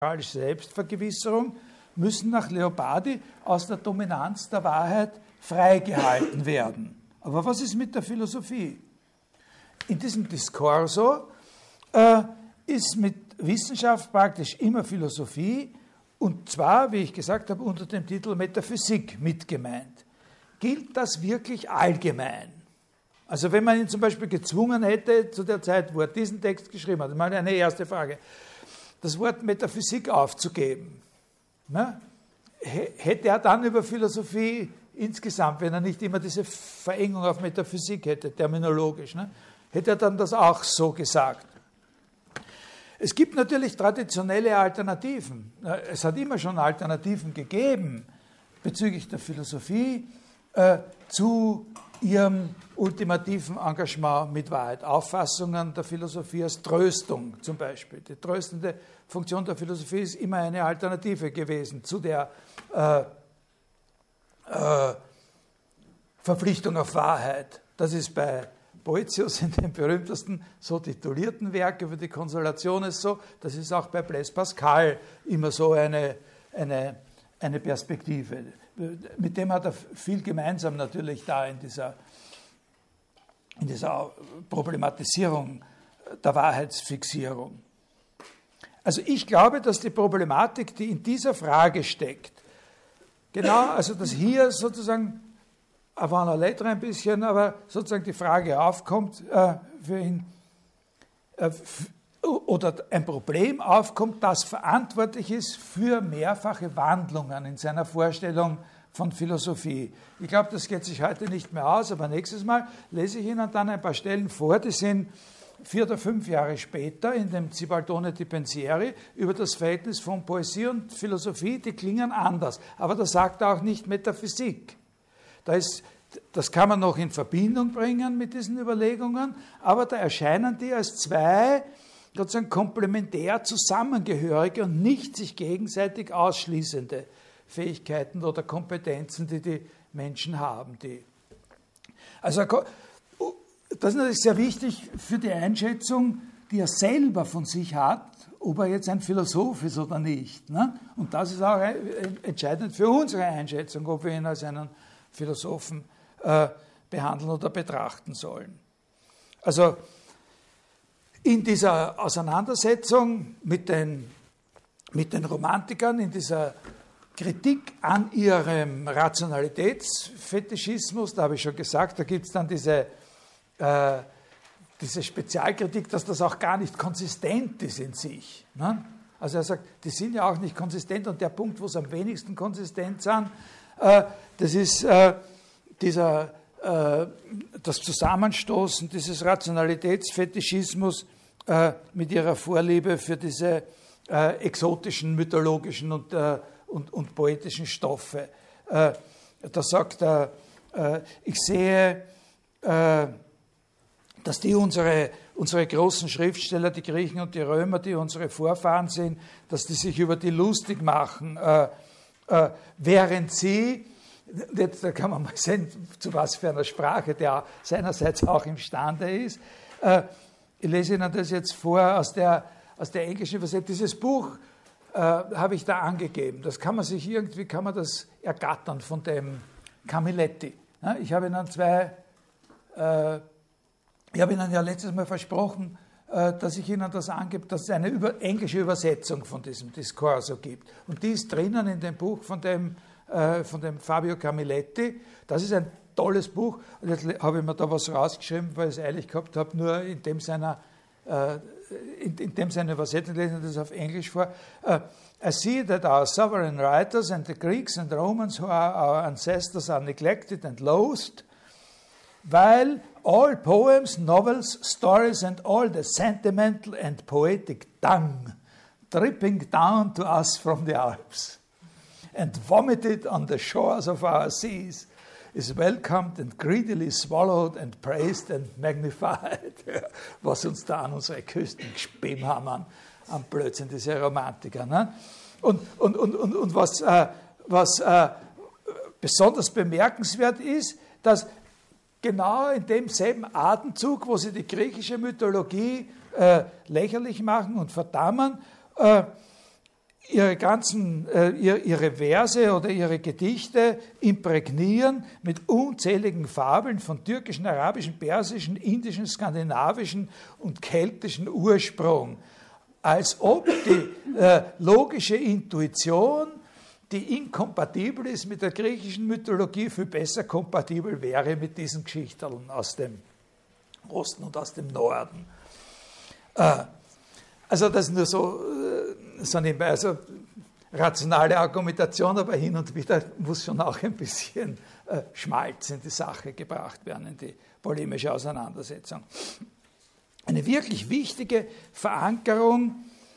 Selbstvergewisserung müssen nach Leopardi aus der Dominanz der Wahrheit freigehalten werden. Aber was ist mit der Philosophie? In diesem Discorso ist mit Wissenschaft praktisch immer Philosophie, und zwar, wie ich gesagt habe, unter dem Titel Metaphysik mit gemeint. Gilt das wirklich allgemein? Also wenn man ihn zum Beispiel gezwungen hätte, zu der Zeit, wo er diesen Text geschrieben hat, mal eine erste Frage, das Wort Metaphysik aufzugeben, ne? Hätte er dann über Philosophie insgesamt, wenn er nicht immer diese Verengung auf Metaphysik hätte, terminologisch, ne? Hätte er dann das auch so gesagt? Es gibt natürlich traditionelle Alternativen. Es hat immer schon Alternativen gegeben bezüglich der Philosophie zu ihrem ultimativen Engagement mit Wahrheit. Auffassungen der Philosophie als Tröstung zum Beispiel. Die tröstende Funktion der Philosophie ist immer eine Alternative gewesen zu der Verpflichtung auf Wahrheit. Das ist bei Boëthius in dem berühmtesten so titulierten Werk über die Konsolation ist so, das ist auch bei Blaise Pascal immer so eine Perspektive. Mit dem hat er viel gemeinsam natürlich da in dieser Problematisierung der Wahrheitsfixierung. Also ich glaube, dass die Problematik, die in dieser Frage steckt, genau, also dass hier sozusagen avant la lettre ein bisschen, aber sozusagen die Frage aufkommt für ihn, oder ein Problem aufkommt, das verantwortlich ist für mehrfache Wandlungen in seiner Vorstellung von Philosophie. Ich glaube, das geht sich heute nicht mehr aus, aber nächstes Mal lese ich Ihnen dann ein paar Stellen vor, die sind 4 oder 5 Jahre später in dem Zibaldone di Pensieri über das Verhältnis von Poesie und Philosophie, die klingen anders, aber da sagt er auch nicht Metaphysik. Das kann man noch in Verbindung bringen mit diesen Überlegungen, aber da erscheinen die als zwei sozusagen komplementär zusammengehörige und nicht sich gegenseitig ausschließende Fähigkeiten oder Kompetenzen, die die Menschen haben. Also das ist natürlich sehr wichtig für die Einschätzung, die er selber von sich hat, ob er jetzt ein Philosoph ist oder nicht. Ne? Und das ist auch entscheidend für unsere Einschätzung, ob wir ihn als einen Philosophen behandeln oder betrachten sollen. Also in dieser Auseinandersetzung mit den Romantikern, in dieser Kritik an ihrem Rationalitätsfetischismus, da habe ich schon gesagt, da gibt es dann diese Spezialkritik, dass das auch gar nicht konsistent ist in sich. Ne? Also er sagt, die sind ja auch nicht konsistent, und der Punkt, wo es am wenigsten konsistent sind, das ist das Zusammenstoßen dieses Rationalitätsfetischismus mit ihrer Vorliebe für diese exotischen, mythologischen und poetischen Stoffe. Da sagt er, ich sehe, dass unsere großen Schriftsteller, die Griechen und die Römer, die unsere Vorfahren sind, dass die sich über die lustig machen, während sie, jetzt, da kann man mal sehen, zu was für einer Sprache der seinerseits auch imstande ist. Ich lese Ihnen das jetzt vor aus der englischen Übersetzung. Dieses Buch habe ich da angegeben. Das kann man sich irgendwie, das ergattern von dem Camilletti. Ja, ich habe Ihnen ja letztes Mal versprochen, dass ich Ihnen das angebe, dass es eine englische Übersetzung von diesem Discorso gibt. Und die ist drinnen in dem Buch von dem Fabio Camilletti. Das ist ein tolles Buch. Und jetzt habe ich mir da was rausgeschrieben, weil ich es eilig gehabt habe, nur in dem seine Übersetzung, lesen wir das auf Englisch vor. I see that our sovereign writers and the Greeks and Romans who are our ancestors are neglected and loathed, while all poems, novels, stories and all the sentimental and poetic dung dripping down to us from the Alps and vomited on the shores of our seas is welcomed and greedily swallowed and praised and magnified. Was uns da an unsere Küsten gespielt haben an Blödsinn, diese Romantiker. Ne? Und was besonders bemerkenswert ist, dass genau in demselben Atemzug, wo sie die griechische Mythologie lächerlich machen und verdammen, ihre Verse oder ihre Gedichte imprägnieren mit unzähligen Fabeln von türkischen, arabischen, persischen, indischen, skandinavischen und keltischen Ursprung, als ob die logische Intuition, die inkompatibel ist mit der griechischen Mythologie, viel besser kompatibel wäre mit diesen Geschichteln aus dem Osten und aus dem Norden. Also das nur so nebenbei, also rationale Argumentation, aber hin und wieder muss schon auch ein bisschen Schmalz in die Sache gebracht werden, in die polemische Auseinandersetzung. Eine wirklich wichtige Verankerung,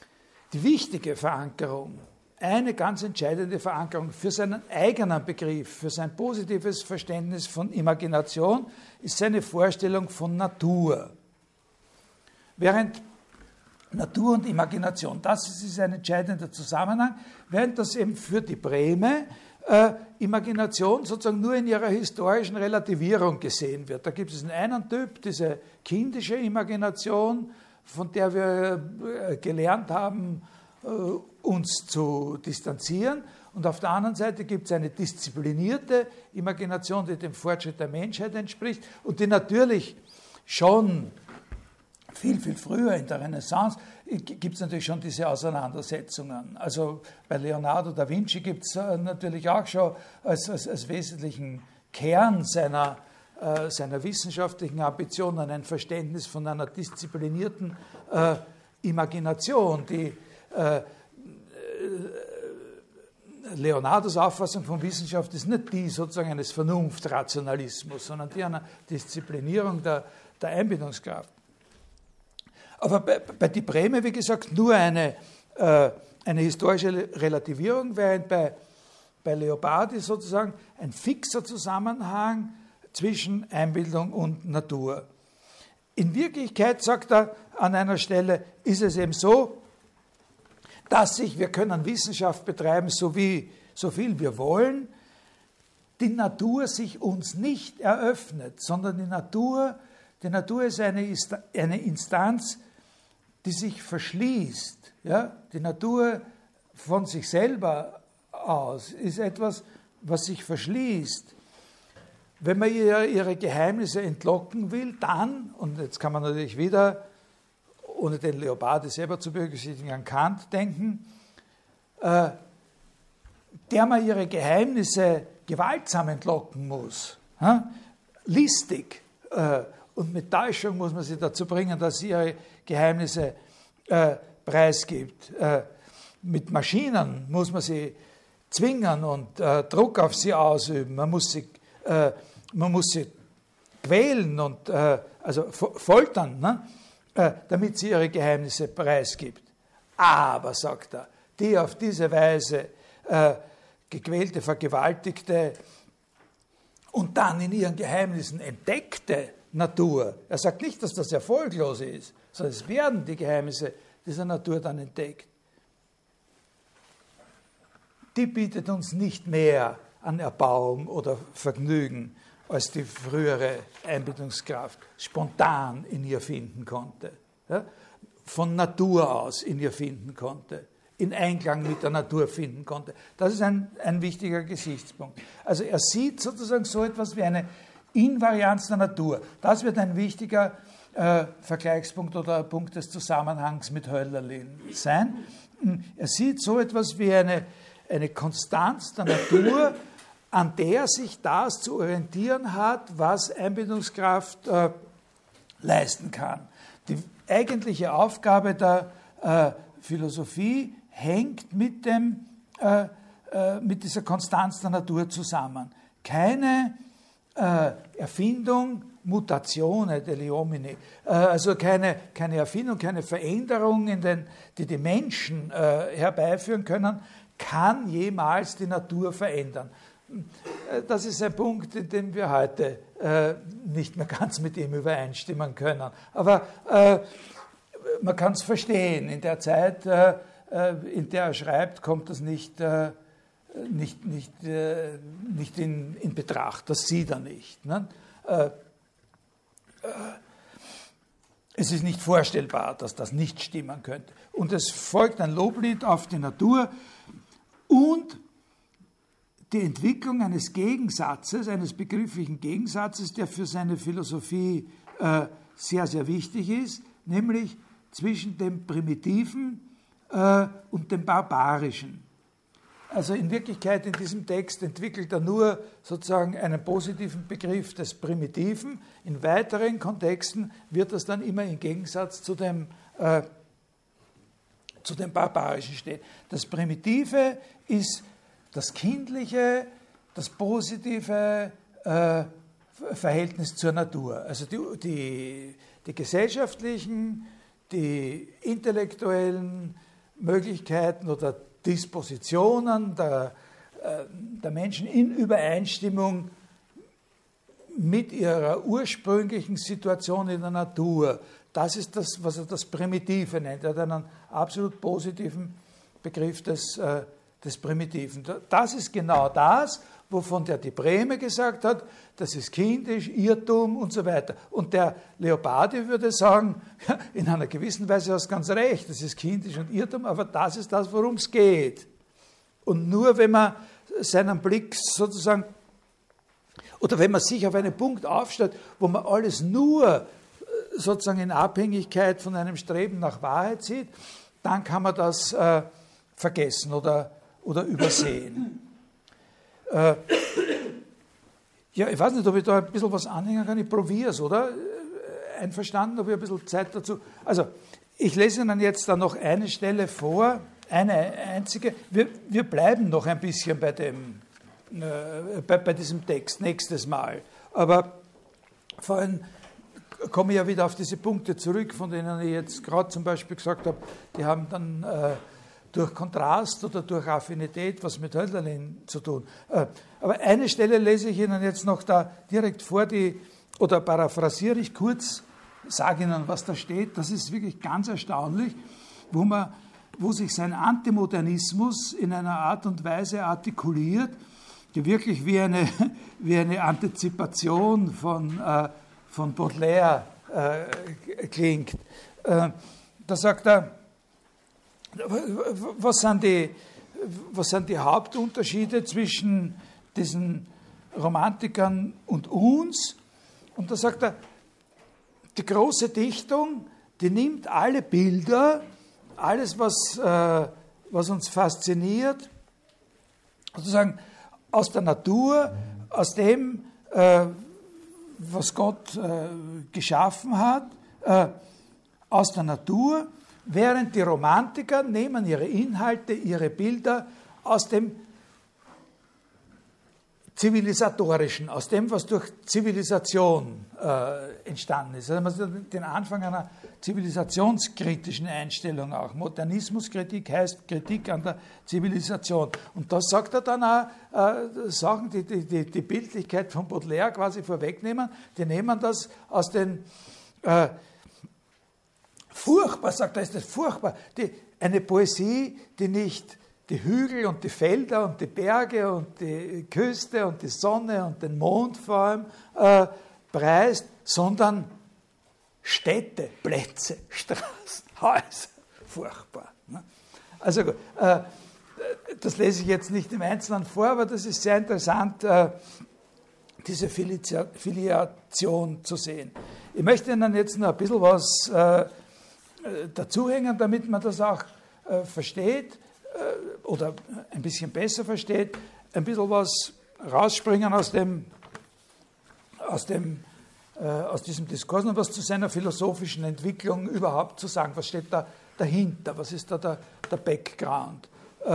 eine ganz entscheidende Verankerung für seinen eigenen Begriff, für sein positives Verständnis von Imagination, ist seine Vorstellung von Natur. Während Natur und Imagination, das ist ein entscheidender Zusammenhang, während das eben für die Brehme Imagination sozusagen nur in ihrer historischen Relativierung gesehen wird. Da gibt es einen Typ, diese kindische Imagination, von der wir gelernt haben, uns zu distanzieren. Und auf der anderen Seite gibt es eine disziplinierte Imagination, die dem Fortschritt der Menschheit entspricht und die natürlich schon viel, viel früher in der Renaissance gibt es natürlich schon diese Auseinandersetzungen. Also bei Leonardo da Vinci gibt es natürlich auch schon als wesentlichen Kern seiner wissenschaftlichen Ambitionen ein Verständnis von einer disziplinierten Imagination, die Leonardos Auffassung von Wissenschaft ist nicht die sozusagen eines Vernunftrationalismus, sondern die einer Disziplinierung der Einbildungskraft. Aber bei die Brehme, wie gesagt, nur eine historische Relativierung, während bei Leopardi sozusagen ein fixer Zusammenhang zwischen Einbildung und Natur. In Wirklichkeit, sagt er an einer Stelle, ist es eben so, dass wir können Wissenschaft betreiben, so viel wir wollen, die Natur sich uns nicht eröffnet, sondern die Natur ist eine Instanz, die sich verschließt. Ja? Die Natur von sich selber aus ist etwas, was sich verschließt. Wenn man ihr ihre Geheimnisse entlocken will, dann, und jetzt kann man natürlich wieder, ohne den Leopardi selber zu berücksichtigen, an Kant denken, der man ihre Geheimnisse gewaltsam entlocken muss, listig, und mit Täuschung muss man sie dazu bringen, dass sie ihre Geheimnisse preisgibt. Mit Maschinen muss man sie zwingen und Druck auf sie ausüben. Man muss sie quälen und also foltern, ne? Damit sie ihre Geheimnisse preisgibt. Aber, sagt er, die auf diese Weise gequälte, vergewaltigte und dann in ihren Geheimnissen entdeckte Natur, er sagt nicht, dass das erfolglos ist, sondern es werden die Geheimnisse dieser Natur dann entdeckt. Die bietet uns nicht mehr an Erbauung oder Vergnügen, als die frühere Einbildungskraft spontan in ihr finden konnte, ja? Von Natur aus in ihr finden konnte, in Einklang mit der Natur finden konnte. Das ist ein wichtiger Gesichtspunkt. Also er sieht sozusagen so etwas wie eine Invarianz der Natur. Das wird ein wichtiger Vergleichspunkt oder Punkt des Zusammenhangs mit Hölderlin sein. Er sieht so etwas wie eine Konstanz der Natur, an der sich das zu orientieren hat, was Einbildungskraft leisten kann. Die eigentliche Aufgabe der Philosophie hängt mit dieser Konstanz der Natur zusammen. Keine Erfindung, Mutatione degli uomini, also keine Erfindung, keine Veränderung, die Menschen herbeiführen können, kann jemals die Natur verändern. Das ist ein Punkt, in dem wir heute nicht mehr ganz mit ihm übereinstimmen können. Aber man kann es verstehen. In der Zeit, in der er schreibt, kommt das nicht in Betracht. Das sieht er nicht. Ne? es ist nicht vorstellbar, dass das nicht stimmen könnte. Und es folgt ein Loblied auf die Natur und die Entwicklung eines Gegensatzes, eines begrifflichen Gegensatzes, der für seine Philosophie sehr, sehr wichtig ist, nämlich zwischen dem Primitiven und dem Barbarischen. Also in Wirklichkeit in diesem Text entwickelt er nur sozusagen einen positiven Begriff des Primitiven. In weiteren Kontexten wird das dann immer im Gegensatz zu dem Barbarischen stehen. Das Primitive ist das kindliche, das positive Verhältnis zur Natur. Also die gesellschaftlichen, die intellektuellen Möglichkeiten oder Dispositionen der Menschen in Übereinstimmung mit ihrer ursprünglichen Situation in der Natur. Das ist das, was er das Primitive nennt. Er hat einen absolut positiven Begriff des Primitiven. Das ist genau das, wovon der die Brehme gesagt hat, das ist kindisch, Irrtum und so weiter. Und der Leopardi würde sagen, in einer gewissen Weise hast du ganz recht, das ist kindisch und Irrtum, aber das ist das, worum es geht. Und nur wenn man seinen Blick sozusagen, oder wenn man sich auf einen Punkt aufstellt, wo man alles nur sozusagen in Abhängigkeit von einem Streben nach Wahrheit sieht, dann kann man das vergessen oder übersehen. Ja, ich weiß nicht, ob ich da ein bisschen was anhängen kann. Ich probiere es, oder? Einverstanden, habe ich ein bisschen Zeit dazu. Also, ich lese Ihnen jetzt da noch eine Stelle vor, eine einzige. Wir bleiben noch ein bisschen bei diesem Text nächstes Mal. Aber vorhin komme ich ja wieder auf diese Punkte zurück, von denen ich jetzt gerade zum Beispiel gesagt habe, die haben dann durch Kontrast oder durch Affinität was mit Hölderlin zu tun. Aber eine Stelle lese ich Ihnen jetzt noch da direkt vor, oder paraphrasiere ich kurz, sage Ihnen, was da steht. Das ist wirklich ganz erstaunlich, wo sich sein Antimodernismus in einer Art und Weise artikuliert, die wirklich wie eine Antizipation von Baudelaire klingt. Da sagt er, was sind die Hauptunterschiede zwischen diesen Romantikern und uns? Und da sagt er, die große Dichtung, die nimmt alle Bilder, alles, was uns fasziniert, sozusagen aus der Natur, aus dem, was Gott geschaffen hat, aus der Natur, während die Romantiker nehmen ihre Inhalte, ihre Bilder aus dem Zivilisatorischen, aus dem, was durch Zivilisation entstanden ist. Also man sieht den Anfang einer zivilisationskritischen Einstellung auch. Modernismuskritik heißt Kritik an der Zivilisation. Und das sagt er dann auch, Sachen, die Bildlichkeit von Baudelaire quasi vorwegnehmen, die nehmen das aus den furchtbar, sagt er, ist das furchtbar. Eine Poesie, die nicht die Hügel und die Felder und die Berge und die Küste und die Sonne und den Mond vor allem preist, sondern Städte, Plätze, Straßen, Häuser. Furchtbar. Ne? Also gut, das lese ich jetzt nicht im Einzelnen vor, aber das ist sehr interessant, diese Filiation zu sehen. Ich möchte Ihnen jetzt noch ein bisschen was dazuhängen, damit man das auch versteht oder ein bisschen besser versteht, ein bisschen was rausspringen aus diesem Diskurs und was zu seiner philosophischen Entwicklung überhaupt zu sagen. Was steht da dahinter? Was ist da der Background?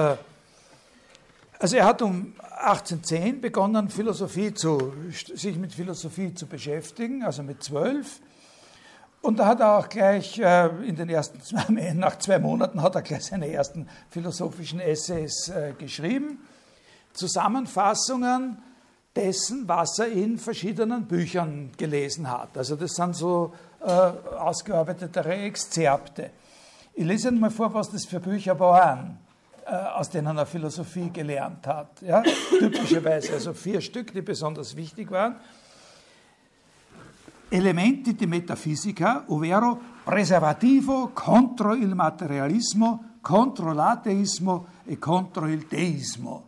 Also er hat um 1810 begonnen, sich mit Philosophie zu beschäftigen, also mit 12. Und da hat er auch gleich nach 2 Monaten hat er gleich seine ersten philosophischen Essays geschrieben. Zusammenfassungen dessen, was er in verschiedenen Büchern gelesen hat. Also das sind so ausgearbeitetere Exzerpte. Ich lese Ihnen mal vor, was das für Bücher waren, aus denen er Philosophie gelernt hat. Ja? Typischerweise, also 4 Stück, die besonders wichtig waren. elementi di metafisica, ovvero preservativo contro il materialismo, contro l'ateismo e contro il deismo.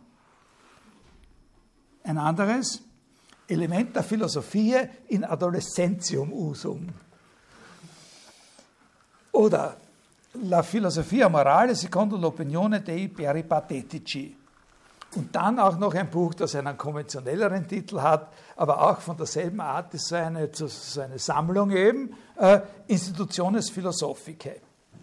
Ein anderes, Elementa Philosophiae in adolescentium usum. Oder la filosofia morale secondo l'opinione dei peripatetici. Und dann auch noch ein Buch, das einen konventionelleren Titel hat, aber auch von derselben Art ist so eine Sammlung eben, Institutiones Philosophicae.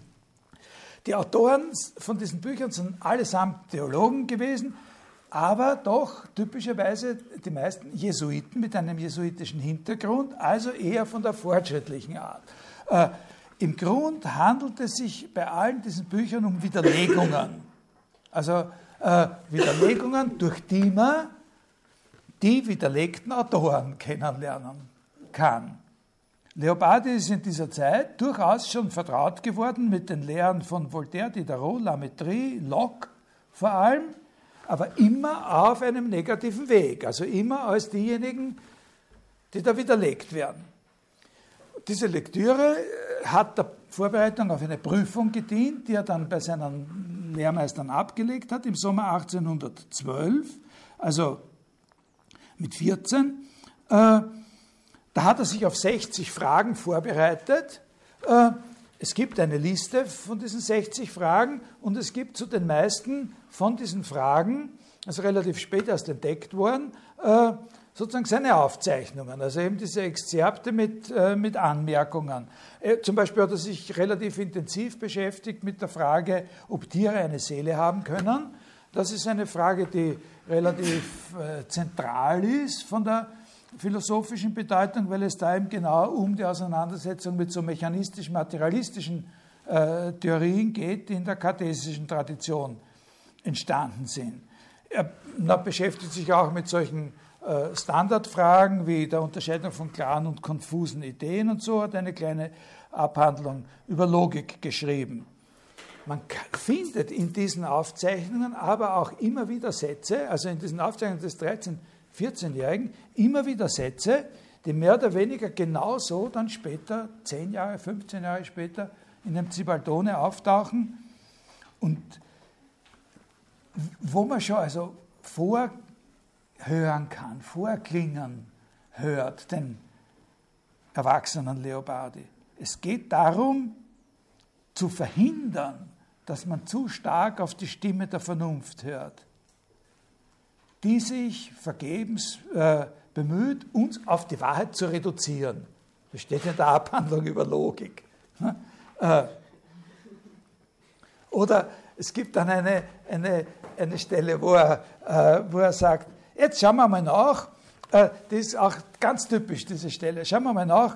Die Autoren von diesen Büchern sind allesamt Theologen gewesen, aber doch typischerweise die meisten Jesuiten mit einem jesuitischen Hintergrund, also eher von der fortschrittlichen Art. Im Grund handelt es sich bei allen diesen Büchern um Widerlegungen. Also Widerlegungen, durch die man die widerlegten Autoren kennenlernen kann. Leopardi ist in dieser Zeit durchaus schon vertraut geworden mit den Lehren von Voltaire, Diderot, Lametrie, Locke vor allem, aber immer auf einem negativen Weg, also immer als diejenigen, die da widerlegt werden. Diese Lektüre hat der Vorbereitung auf eine Prüfung gedient, die er dann bei seinen Lehrmeistern abgelegt hat, im Sommer 1812, also mit 14. Da hat er sich auf 60 Fragen vorbereitet. Es gibt eine Liste von diesen 60 Fragen und es gibt zu den meisten von diesen Fragen, also relativ spät erst entdeckt worden, sozusagen seine Aufzeichnungen, also eben diese Exzerpte mit Anmerkungen. Zum Beispiel hat er sich relativ intensiv beschäftigt mit der Frage, ob Tiere eine Seele haben können. Das ist eine Frage, die relativ zentral ist von der philosophischen Bedeutung, weil es da eben genau um die Auseinandersetzung mit so mechanistisch-materialistischen Theorien geht, die in der kartesischen Tradition entstanden sind. Er beschäftigt sich auch mit solchen Standardfragen wie der Unterscheidung von klaren und konfusen Ideen und so, hat eine kleine Abhandlung über Logik geschrieben. Man findet in diesen Aufzeichnungen aber auch immer wieder Sätze, also in diesen Aufzeichnungen des 13-, 14-Jährigen, immer wieder Sätze, die mehr oder weniger genauso dann später, 10 Jahre, 15 Jahre später, in dem Zibaldone auftauchen und wo man schon also vorhören kann, vorklingen hört, den erwachsenen Leopardi. Es geht darum, zu verhindern, dass man zu stark auf die Stimme der Vernunft hört, die sich vergebens bemüht, uns auf die Wahrheit zu reduzieren. Das steht in der Abhandlung über Logik. Oder es gibt dann eine Stelle, wo er sagt, jetzt schauen wir mal nach, die ist auch ganz typisch, diese Stelle, schauen wir mal nach,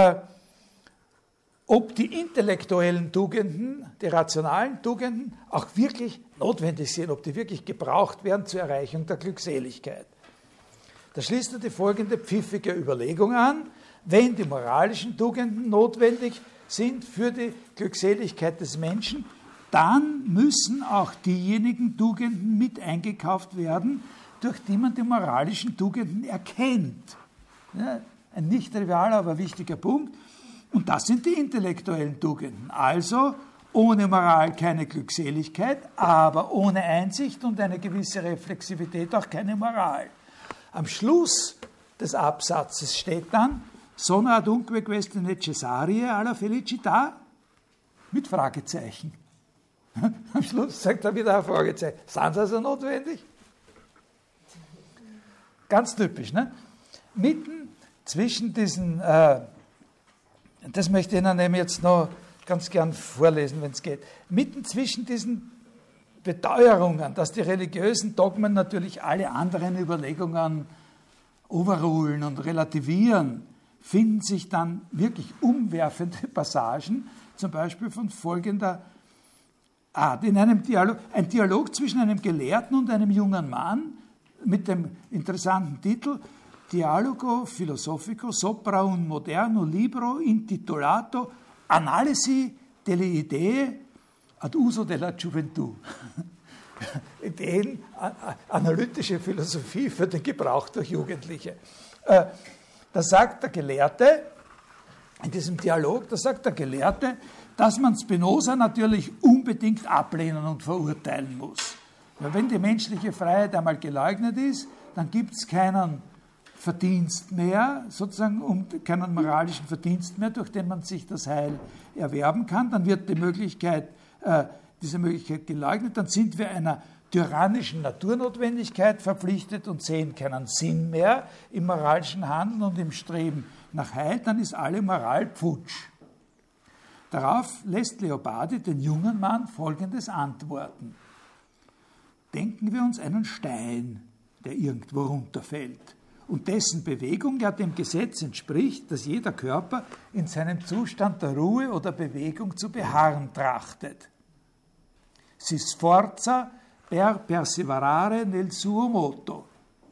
ob die intellektuellen Tugenden, die rationalen Tugenden auch wirklich notwendig sind, ob die wirklich gebraucht werden zur Erreichung der Glückseligkeit. Da schließt er die folgende pfiffige Überlegung an: Wenn die moralischen Tugenden notwendig sind für die Glückseligkeit des Menschen, dann müssen auch diejenigen Tugenden mit eingekauft werden, durch die man die moralischen Tugenden erkennt. Ja, ein nicht trivialer, aber wichtiger Punkt. Und das sind die intellektuellen Tugenden. Also ohne Moral keine Glückseligkeit, aber ohne Einsicht und eine gewisse Reflexivität auch keine Moral. Am Schluss des Absatzes steht dann «Sono adunque queste necessarie alla felicità?» mit Fragezeichen. Am Schluss sagt er wieder ein Fragezeichen. Sind sie also notwendig? Ganz typisch, ne? Mitten zwischen diesen, das möchte ich Ihnen jetzt noch ganz gern vorlesen, wenn es geht, mitten zwischen diesen Beteuerungen, dass die religiösen Dogmen natürlich alle anderen Überlegungen overrulen und relativieren, finden sich dann wirklich umwerfende Passagen, zum Beispiel von folgender Art. In einem Dialog, ein Dialog zwischen einem Gelehrten und einem jungen Mann mit dem interessanten Titel Dialogo filosofico sopra un moderno libro intitolato Analisi delle idee ad uso della gioventù. Ideen, analytische Philosophie für den Gebrauch durch Jugendliche. Da sagt der Gelehrte, in diesem Dialog, da sagt der Gelehrte, dass man Spinoza natürlich unbedingt ablehnen und verurteilen muss. Weil wenn die menschliche Freiheit einmal geleugnet ist, dann gibt es keinen Verdienst mehr, sozusagen keinen moralischen Verdienst mehr, durch den man sich das Heil erwerben kann. Dann wird diese Möglichkeit geleugnet, dann sind wir einer tyrannischen Naturnotwendigkeit verpflichtet und sehen keinen Sinn mehr im moralischen Handeln und im Streben nach Heil, dann ist alle Moral futsch. Darauf lässt Leopardi den jungen Mann Folgendes antworten. Denken wir uns einen Stein, der irgendwo runterfällt und dessen Bewegung ja dem Gesetz entspricht, dass jeder Körper in seinem Zustand der Ruhe oder Bewegung zu beharren trachtet. Si sforza per perseverare nel suo moto.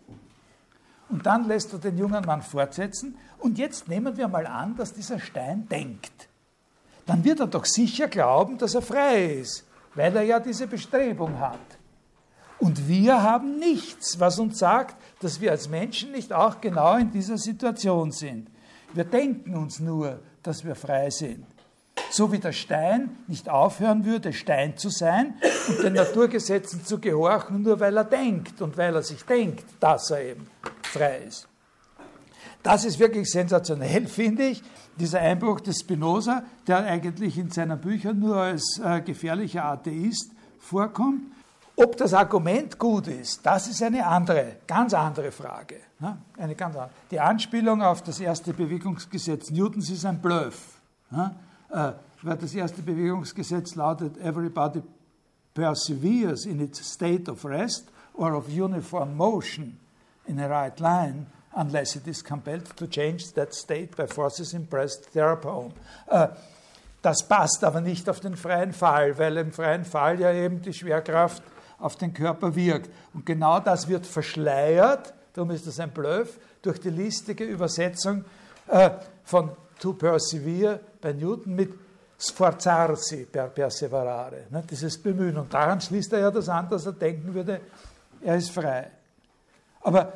Und dann lässt er den jungen Mann fortsetzen. Und jetzt nehmen wir mal an, dass dieser Stein denkt. Dann wird er doch sicher glauben, dass er frei ist, weil er ja diese Bestrebung hat. Und wir haben nichts, was uns sagt, dass wir als Menschen nicht auch genau in dieser Situation sind. Wir denken uns nur, dass wir frei sind. So wie der Stein nicht aufhören würde, Stein zu sein und den Naturgesetzen zu gehorchen, nur weil er denkt und weil er sich denkt, dass er eben frei ist. Das ist wirklich sensationell, finde ich, dieser Einbruch des Spinoza, der eigentlich in seinen Büchern nur als gefährlicher Atheist vorkommt. Ob das Argument gut ist, das ist eine andere, ganz andere Frage. Eine ganz andere. Die Anspielung auf das erste Bewegungsgesetz Newtons ist ein Bluff. Weil das erste Bewegungsgesetz lautet, everybody perseveres in its state of rest or of uniform motion in a right line, unless it is compelled to change that state by forces impressed thereupon. Das passt aber nicht auf den freien Fall, weil im freien Fall ja eben die Schwerkraft auf den Körper wirkt. Und genau das wird verschleiert, darum ist das ein Bluff, durch die listige Übersetzung von to persevere bei Newton mit sforzarsi per perseverare, ne, dieses Bemühen. Und daran schließt er ja das an, dass er denken würde, er ist frei. Aber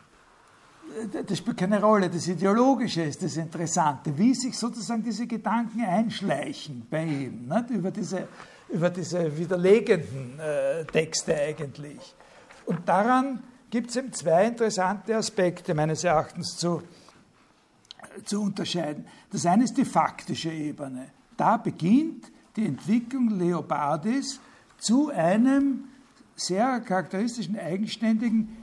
das spielt keine Rolle. Das Ideologische ist das Interessante, wie sich sozusagen diese Gedanken einschleichen bei ihm, ne, über diese widerlegenden Texte eigentlich. Und daran gibt es eben zwei interessante Aspekte meines Erachtens zu unterscheiden. Das eine ist die faktische Ebene. Da beginnt die Entwicklung Leopardis zu einem sehr charakteristischen, eigenständigen,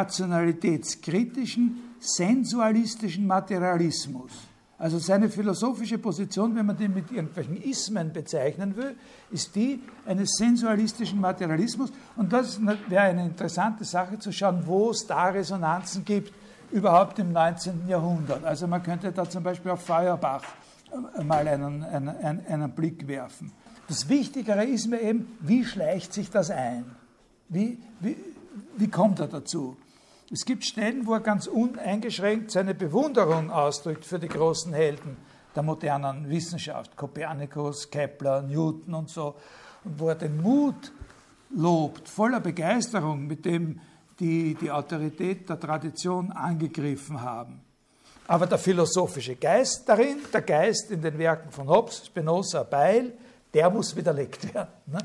rationalitätskritischen, sensualistischen Materialismus. Also seine philosophische Position, wenn man den mit irgendwelchen Ismen bezeichnen will, ist die eines sensualistischen Materialismus. Und das wäre eine interessante Sache zu schauen, wo es da Resonanzen gibt, überhaupt im 19. Jahrhundert. Also man könnte da zum Beispiel auf Feuerbach mal einen Blick werfen. Das Wichtigere ist mir eben, wie schleicht sich das ein? Wie kommt er dazu? Es gibt Stellen, wo er ganz uneingeschränkt seine Bewunderung ausdrückt für die großen Helden der modernen Wissenschaft, Kopernikus, Kepler, Newton und so, und wo er den Mut lobt, voller Begeisterung, mit dem die Autorität der Tradition angegriffen haben. Aber der philosophische Geist darin, der Geist in den Werken von Hobbes, Spinoza, Bayle, der muss widerlegt werden. Ne?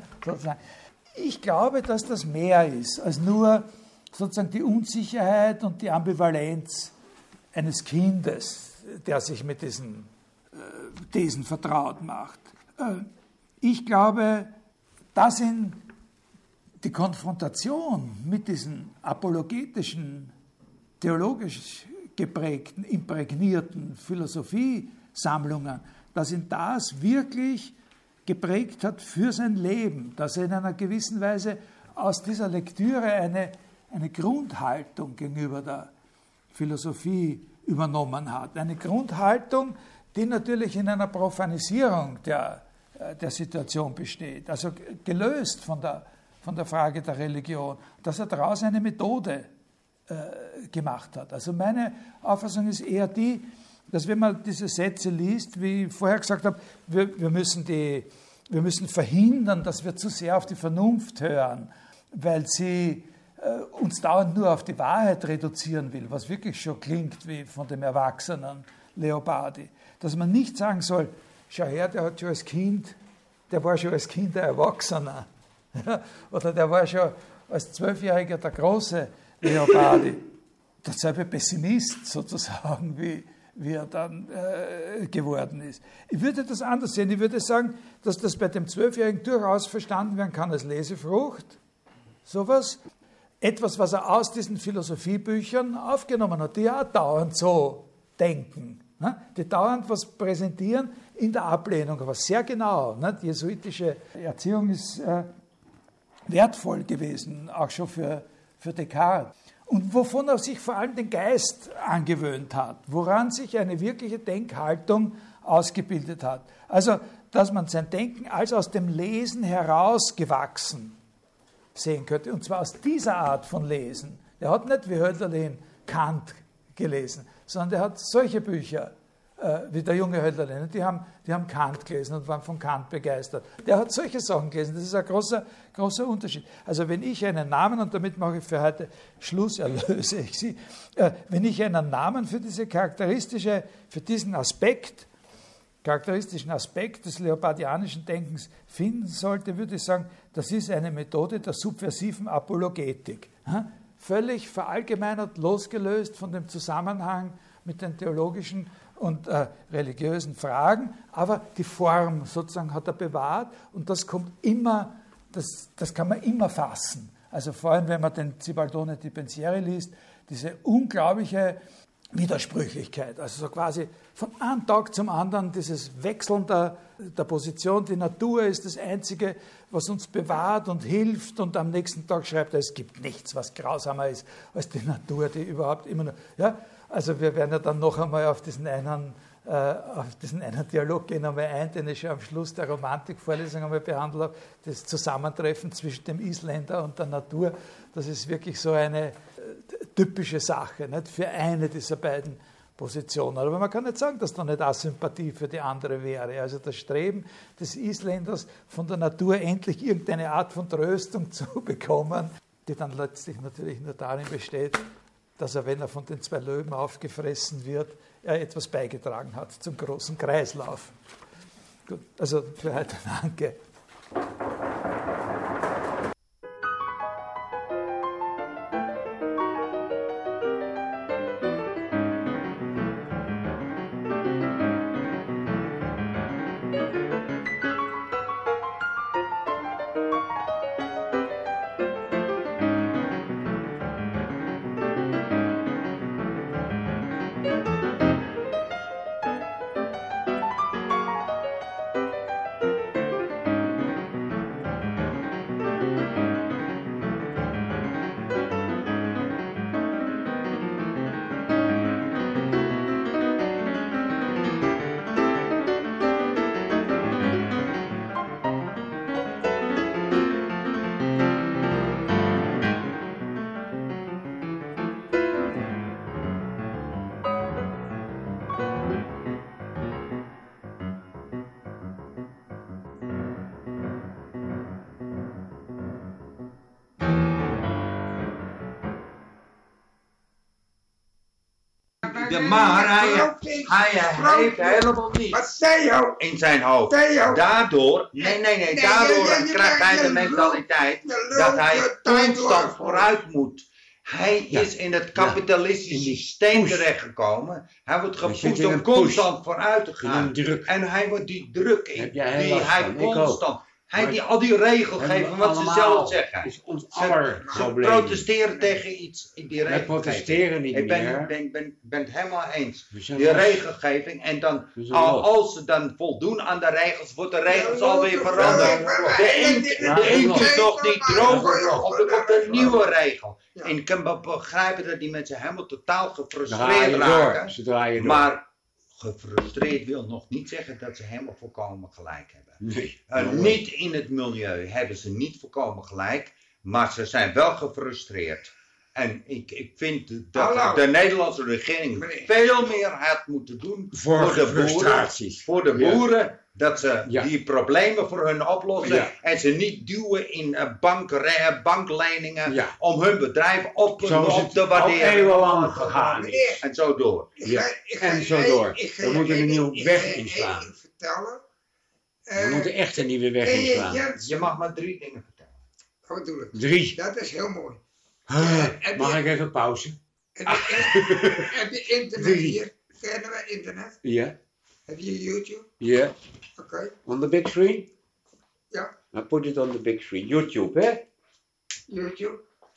Ich glaube, dass das mehr ist als nur sozusagen die Unsicherheit und die Ambivalenz eines Kindes, der sich mit diesen Thesen vertraut macht. Ich glaube, dass in die Konfrontation mit diesen apologetischen, theologisch geprägten, imprägnierten Philosophiesammlungen, dass ihn das wirklich geprägt hat für sein Leben, dass er in einer gewissen Weise aus dieser Lektüre eine Grundhaltung gegenüber der Philosophie übernommen hat. Eine Grundhaltung, die natürlich in einer Profanisierung der Situation besteht, also gelöst von der Frage der Religion, dass er daraus eine Methode gemacht hat. Also meine Auffassung ist eher die, dass wenn man diese Sätze liest, wie ich vorher gesagt habe, wir müssen verhindern, dass wir zu sehr auf die Vernunft hören, weil sie uns dauernd nur auf die Wahrheit reduzieren will, was wirklich schon klingt wie von dem Erwachsenen Leopardi. Dass man nicht sagen soll, schau her, der war schon als Kind ein Erwachsener. Ja, oder der war schon als 12-Jähriger der große Leopardi. Derselbe Pessimist sozusagen, wie er dann geworden ist. Ich würde das anders sehen. Ich würde sagen, dass das bei dem 12-Jährigen durchaus verstanden werden kann als Lesefrucht. Sowas. Etwas, was er aus diesen Philosophiebüchern aufgenommen hat, die ja dauernd so denken. Ne? Die dauernd was präsentieren in der Ablehnung, aber sehr genau. Ne? Die jesuitische Erziehung ist wertvoll gewesen, auch schon für Descartes. Und wovon er sich vor allem den Geist angewöhnt hat, woran sich eine wirkliche Denkhaltung ausgebildet hat. Also, dass man sein Denken als aus dem Lesen herausgewachsen sehen könnte, und zwar aus dieser Art von Lesen. Er hat nicht wie Hölderlin Kant gelesen, sondern er hat solche Bücher wie der junge Hölderlin, die haben Kant gelesen und waren von Kant begeistert. Der hat solche Sachen gelesen, das ist ein großer Unterschied. Also wenn ich einen Namen, und damit mache ich für heute Schluss, erlöse ich Sie, wenn ich einen Namen für diesen charakteristischen Aspekt des leopardianischen Denkens finden sollte, würde ich sagen, das ist eine Methode der subversiven Apologetik. Völlig verallgemeinert, losgelöst von dem Zusammenhang mit den theologischen und religiösen Fragen, aber die Form sozusagen hat er bewahrt und das kommt immer, das kann man immer fassen. Also vor allem, wenn man den Zibaldone di Pensieri liest, diese unglaubliche Widersprüchlichkeit, also so quasi von einem Tag zum anderen dieses Wechseln der Position, die Natur ist das Einzige, was uns bewahrt und hilft, und am nächsten Tag schreibt er, es gibt nichts, was grausamer ist als die Natur, die überhaupt immer nur, ja, also wir werden ja dann noch einmal auf diesen einen Dialog gehen einmal ein, den ich schon am Schluss der Romantikvorlesung einmal behandelt habe, das Zusammentreffen zwischen dem Isländer und der Natur, das ist wirklich so eine typische Sache, nicht, für eine dieser beiden Positionen. Aber man kann nicht sagen, dass da nicht auch Sympathie für die andere wäre. Also das Streben des Isländers, von der Natur endlich irgendeine Art von Tröstung zu bekommen, die dann letztlich natürlich nur darin besteht, dass er, wenn er von den 2 Löwen aufgefressen wird, er etwas beigetragen hat zum großen Kreislauf. Gut, also für heute danke. Maar hij heeft helemaal niets in zijn hoofd. Daardoor krijgt hij de mentaliteit dat hij constant vooruit moet. Hij is in het kapitalistische systeem terechtgekomen. Hij wordt gepusht om constant vooruit te gaan. En hij wordt die druk in, die hij constant... Hij die al die regelgeving, wat ze zelf zeggen. Is ons aller probleem. Ze protesteren tegen iets in die regelgeving. Wij protesteren niet meer. Ik ben het helemaal eens. Die regelgeving. En dan, als ze dan voldoen aan de regels, wordt de regels alweer veranderd. De inkt is toch niet droog. Of er komt een nieuwe regel. En ik kan begrijpen dat die mensen helemaal totaal gefrustreerd raken. Ze draaien door. Maar gefrustreerd wil nog niet zeggen dat ze helemaal volkomen gelijk hebben. Nee. Niet in het milieu hebben ze niet volkomen gelijk, maar ze zijn wel gefrustreerd. En ik vind dat de Nederlandse regering veel meer had moeten doen voor de boeren. Dat ze die problemen voor hun oplossen en ze niet duwen in bankleningen om hun bedrijf op te waarderen. Eeuwenlang gegaan is. En zo door. En zo door. We moeten een nieuwe weg inslaan. We moeten echt een nieuwe weg inslaan. Je mag maar 3 dingen vertellen. Wat bedoel ik? 3. Dat is heel mooi. Mag ik even pauze? Heb je internet hier? Kennen we internet? Ja. Heb je YouTube? Ja. Oké. On the big screen? Ja. I put it on the big screen. YouTube, hè? YouTube.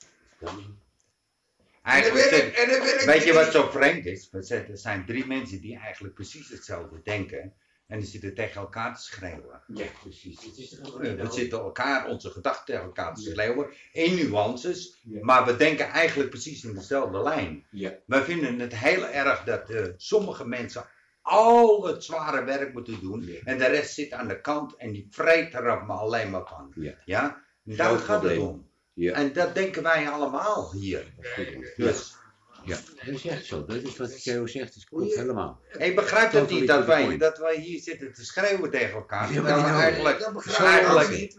Eigenlijk, weet je wat zo vreemd is? Er zijn 3 mensen die eigenlijk precies hetzelfde denken. En die zitten tegen elkaar te schreeuwen. Ja, precies. We zitten onze gedachten tegen elkaar te schreeuwen. In nuances. Maar we denken eigenlijk precies in dezelfde lijn. Ja. We vinden het heel erg dat sommige mensen al het zware werk moeten doen. Ja. En de rest zit aan de kant en die vreet er alleen maar van. Ja? Daar gaat het om. Ja. En dat denken wij allemaal hier. Dus... Ja, dat is echt zo. Dat is wat Theo zegt. Dat klopt helemaal. Ik begrijp het niet dat wij hier zitten te schreeuwen tegen elkaar. Dat begrijp ik niet.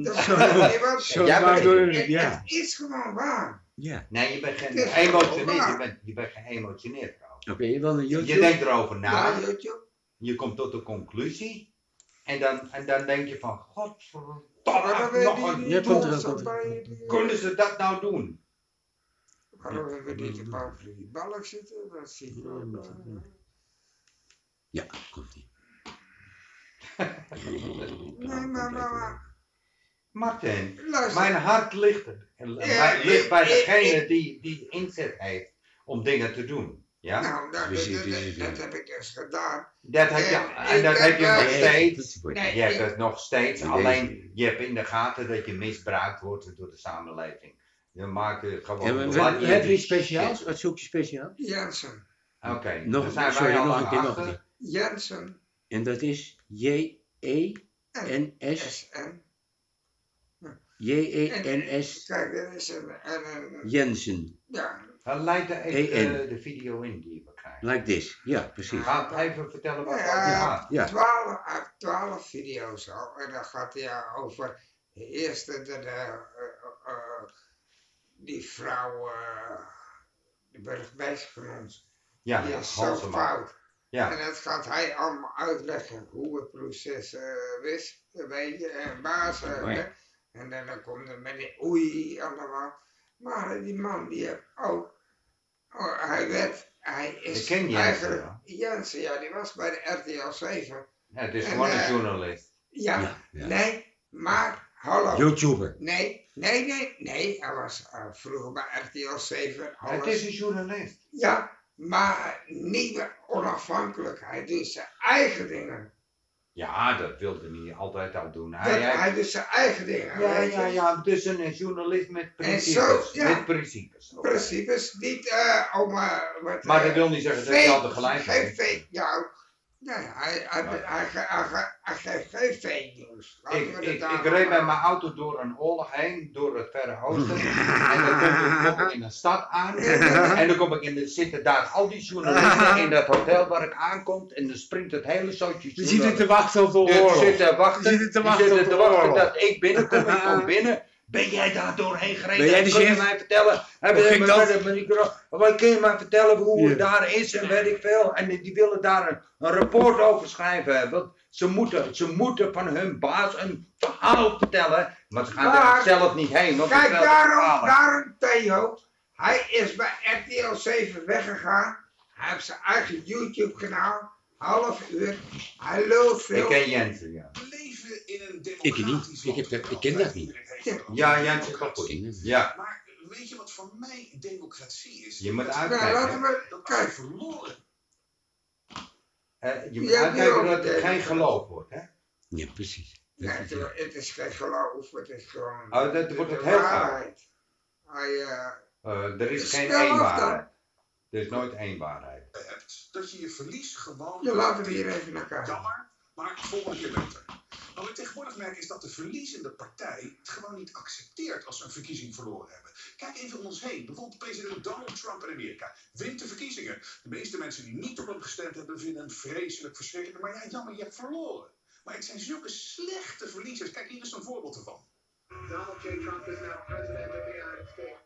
Het is gewoon waar. Ja. Nee, je bent geen geëmotioneerd. Oké, je wil een YouTube? Je denkt erover na. Je komt tot een conclusie. En dan denk je van, godverdomme, nog een kunnen ze dat nou doen? Waarom hebben we niet boven die balk zitten? Dat zie je wel. Ja, komt ie. Nee, maar... Martin, luister. Mijn hart ligt bij degene die inzet heeft om dingen te doen. Ja? Nou, dat heb ik dus gedaan. Dat heb je nog steeds. Je hebt het nog steeds. Alleen je hebt in de gaten dat je misbruikt wordt door de samenleving. Je maakt gewoon... Heb je iets speciaals? Wat zoek je speciaal? Jensen. Oké, nog een keer. Jensen. En dat is J-E-N-S. J-E-N-S. Kijk, dat is een... Jensen. Ja. Dan leidt de video in die we krijgen. Like this, ja, precies. Ga even vertellen wat dat gaat. 12 video's al. En dan gaat hij over de eerste, die vrouw, de burgemeester van ons. Ja, die is zo fout. Ja. En dat gaat hij allemaal uitleggen hoe het proces is, weet je, en baas. En dan komt er met die oei allemaal. Maar die man die heeft ook, hij is eigenlijk, Jensen, ja, die was bij de RTL 7. Ja, het is gewoon een journalist. Ja, nee, maar, hallo. YouTuber. Nee, hij was vroeger bij RTL 7. Het is een journalist. Ja, maar niet onafhankelijk, hij doet zijn eigen dingen. Ja, dat wilde hij altijd al doen. Hij doet zijn eigen dingen. Ja, dus een journalist met principes. Met principes. Okay. Principes, niet om... maar dat wil niet zeggen dat hij altijd gelijk heeft. Hij geeft geen fake nieuws. Ik reed met mijn auto door een oorlog heen, door het Verre Oosten. En dan kom ik in een stad aan. En dan zitten daar al die journalisten in dat hotel waar ik aankom. En dan springt het hele zootje. Die zitten te wachten op de oorlog. Die zitten te wachten dat ik binnenkom. Ik kom binnen. Ben jij daar doorheen gereden? Ben jij de chef? Kun je mij vertellen? Kun je mij vertellen hoe het daar is en weet ik veel? En die willen daar een rapport over schrijven. Want ze moeten van hun baas een verhaal vertellen. Maar ze gaan er zelf niet heen. Want kijk, daarom Theo. Hij is bij RTL 7 weggegaan. Hij heeft zijn eigen YouTube kanaal. Half uur. Hij lult veel. Ik ken Jensen, ja. Leven in een ik niet. Ik ken dat niet. Ja, Jensen is wel goed. Ja. Maar weet je wat voor mij democratie is? Je moet uitkijken. Dat kan verloren. Je moet uitkijken dat het geen geloof wordt, hè? Ja, precies. Nee, het is geen geloof, het is gewoon... dat wordt het heel waarheid. Er is geen één waarheid. Er is nooit één waarheid. Dat je je verlies gewoon... Ja, laten we hier even naar kijken. Jammer, maar volgende keer beter. Wat we tegenwoordig merken is dat de verliezende partij het gewoon niet accepteert als ze een verkiezing verloren hebben. Kijk even om ons heen. Bijvoorbeeld president Donald Trump in Amerika wint de verkiezingen. De meeste mensen die niet op hem gestemd hebben vinden hem vreselijk verschrikkelijk. Maar ja, jammer, je hebt verloren. Maar het zijn zulke slechte verliezers. Kijk, hier is een voorbeeld ervan. Donald J. Trump is now president of the United States.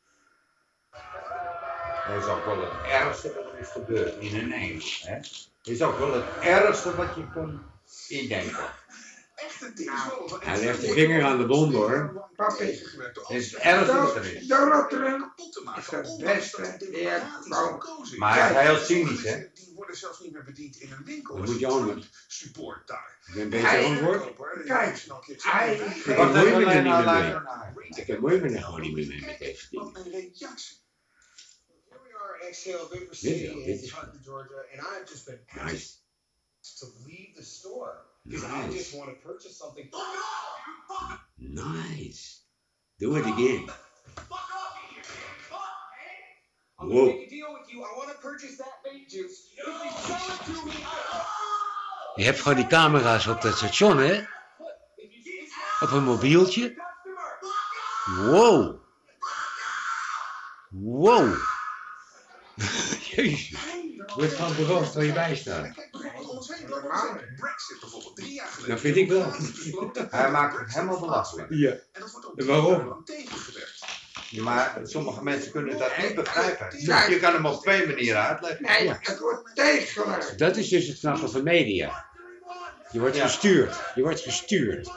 Dat is ook wel het ergste wat er is gebeurd in een eeuw. Dat is ook wel het ergste wat je kon indenken. Hij legt de vinger aan de wond hoor. Papi, Dat is het ergste wat er is. Donald Trump is het beste die heeft gekozen. Maar hij is heel cynisch, hè? Die worden zelfs niet meer bediend in een winkel. Dat moet je anders. Support daar. Ik ben beter antwoord. Kijk, hij Ik heb moeite met er niet meer mee. Ik heb moeite met er gewoon niet meer mee met deze dingen. Wat een reactie. Exhale, Vapor Dit City wel, in dit is Trenton, Georgia, and I've just been Nice. to leave the store because I just want to purchase something. Nice. Do it again. I'm gonna make a deal with you. I want to purchase that vape juice. If you sell it to me, Je hebt gewoon die camera's op dat station, hè? Op een mobieltje. Wow. Wow. Jezus. Word gewoon beroofd waar je bij staat. Kijk bijvoorbeeld om ons heen. Brexit bijvoorbeeld. 3 jaar geleden. Dat vind ik wel. Hij maakt het helemaal belachelijk. Ja. En dat wordt ook En waarom? 3 jaar lang tegengewerkt. Ja, maar sommige mensen kunnen dat niet begrijpen. Je kan hem op 2 manieren uitleggen. Nee, het wordt tegengewerkt. Dat is dus het knappe van media. Je wordt gestuurd. Je wordt gestuurd.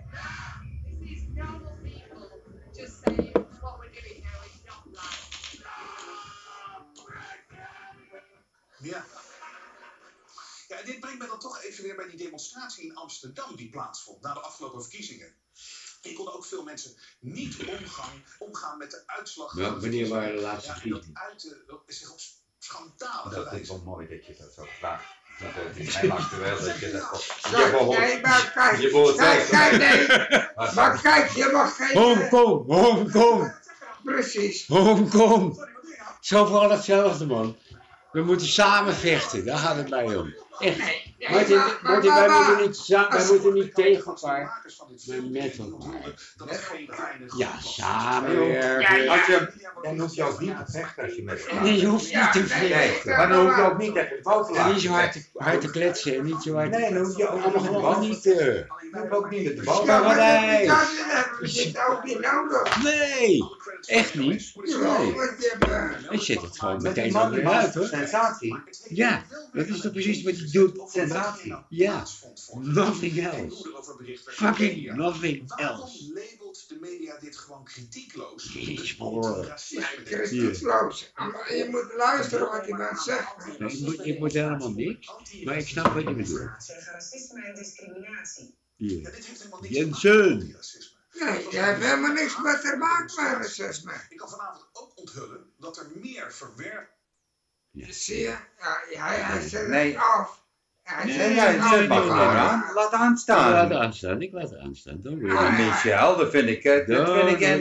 Ja. Ja, en dit brengt me dan toch even weer bij die demonstratie in Amsterdam die plaatsvond na de afgelopen verkiezingen. En konden ook veel mensen niet omgaan met de uitslag. Wel, wanneer waren de laatste Ja, en dat is zich op schandalige Dat is wijze. wel mooi dat je dat zo vraagt. Want het is heel actueel dat je dat Nee, maar kijk, Je wordt kijk, nee. Maar kijk, je mag geen... Hongkong, Hongkong, Precies. Hongkong. Zo vooral hetzelfde, man. We moeten samen vechten, daar gaat het mij om. Echt. Martin, wij moeten niet tegen elkaar. Maar met elkaar. Ja, samenwerken. Dan hoef je ook niet te vechten als je met elkaar. Nee, je hoeft niet te vechten. Maar dan hoef je ook niet tegen de boot te En laten. niet zo hard te kletsen en niet zo hard te... Nee, dan hoef je ook Allemaal gewoon niet te... Je hoeft ook niet met de boot te Ja, laten. maar Nee. dat hebben we dit ook niet nodig. Nee, echt niet. Jawel, Nee. want je hebt, Ik zet het gewoon Met die meteen man zo die weer uit, hoor. sensatie. Ja, dat is toch precies wat je doet. Sensatie. Ja, nothing else. Fucking nothing Waarom else. labelt de media dit gewoon kritiekloos? Jezus, Dus hoor. anti-racisme. kritiekloos. Maar je moet luisteren wat die man zegt. Nee, ik moet helemaal niks, maar ik snap wat je bedoelt. Tegen racisme en discriminatie. Ja, Hier. dit heeft helemaal niks Jensen. te maken met anti-racisme. Nee, je hebt helemaal niks met te maken met racisme. Ik kan vanavond ook onthullen dat er meer verwerkt. Zie je? Ja, hij zet Nee. het af. Hij Nee, zet ja, het af. zet maar gewoon aan. Laat Laat aanstaan. aanstaan, ik laat aanstaan. Don't Ja, worry. Michel, dat vind ik een Ik ben een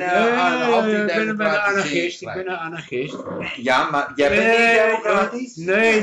anarchist, ik ben een anarchist. Ja, maar jij bent niet democratisch?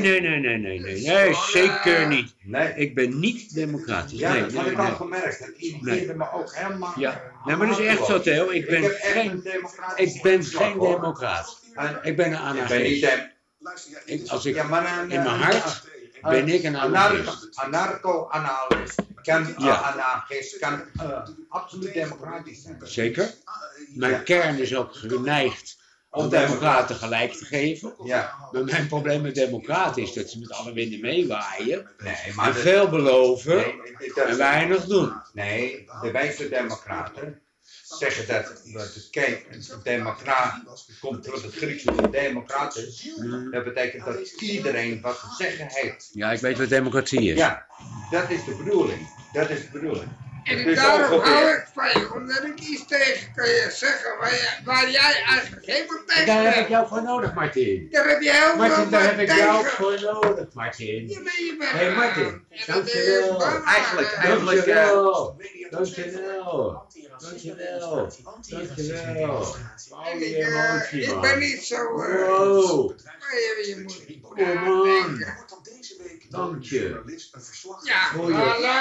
Nee, zeker niet. Nee. Ik ben niet democratisch. Ja, Nee, dat had ik nee. al gemerkt. Dat irriteerde me ook helemaal. Ja, nee, maar dat is echt zo, Theo. Ik ben heb echt geen een democratisch ik ben inslag, geen hoor. democraat. En Ik ben een ik ben niet anarchist. Luister, ja, Ik- dit als is ik- Ja, maar In mijn hart ben ik een anarchist. Anarcho-analist kan Ja. anarchist kan absoluut democratisch zijn. Zeker. Mijn kern is ook geneigd om democraten gelijk te geven. Ja. Maar mijn probleem met democraten is dat ze met alle winden meewaaien. Nee, En maar veel beloven dat- en weinig doen. Nee, de meeste democraten zeggen dat de democraat komt door het Griekse woord democratus. Dat betekent dat iedereen wat te zeggen heeft. Ja, ik weet wat democratie is. Ja, dat is de bedoeling. Dat is de bedoeling. En Dus daarom ongeveer- hou ik van je, omdat ik iets tegen kan je zeggen waar jij eigenlijk helemaal tegen Daar heb ik bent. jou voor nodig, Martin. Daar heb je heel Martin, veel daar heb ik jou tegen. voor nodig, Martin. Ja, maar je bent... Hey, Martin, en dat dankjewel. is belangrijk. Eigenlijk, Dankjewel. Dankjewel. Dankjewel. Dankjewel. Al die emotie, Ik man. ben niet zo... Wow. maar je moet Oh, man. nadenken. Wordt dan deze week Dank je. journalist, een verslaggever. Ja, Goeie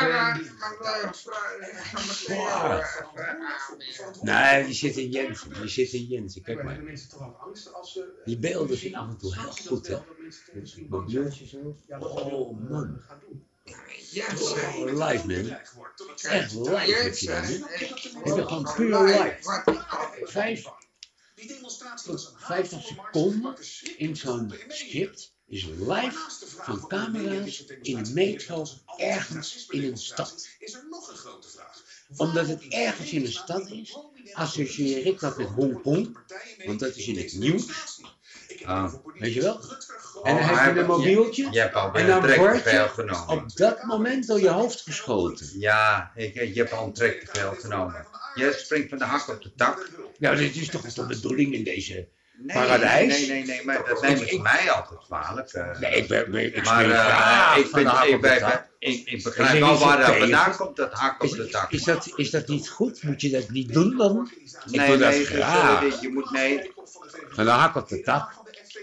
Nee, die zit in Jensen. Kijk maar. Mensen toch ook angst als ze... Die beelden zijn af en toe heel goed, hè. Met die mobieltjes zo. Oh, man. Live, man. Echt live heb je dan, hè. Het is gewoon puur live. 50 seconden in zo'n script is live van camera's in een metro ergens in een stad. Omdat het ergens in een stad is, associeer ik dat met Hongkong, want dat is in het nieuws. Weet je wel? En dan heb je een mobieltje Je hebt al en een dan trek te word veel je genomen. op dat moment door je hoofd geschoten. Ja, je hebt al een trek te veel genomen. Je springt van de hak op de tak. Nou, dit is toch de bedoeling in deze paradijs? Nee, maar dat neemt ze mij altijd kwalijk. Nee, ik begrijp wel waar dat vandaan komt, dat hak op de tak. Is dat niet goed? Moet je dat niet doen dan? Je moet Van de hak op de tak.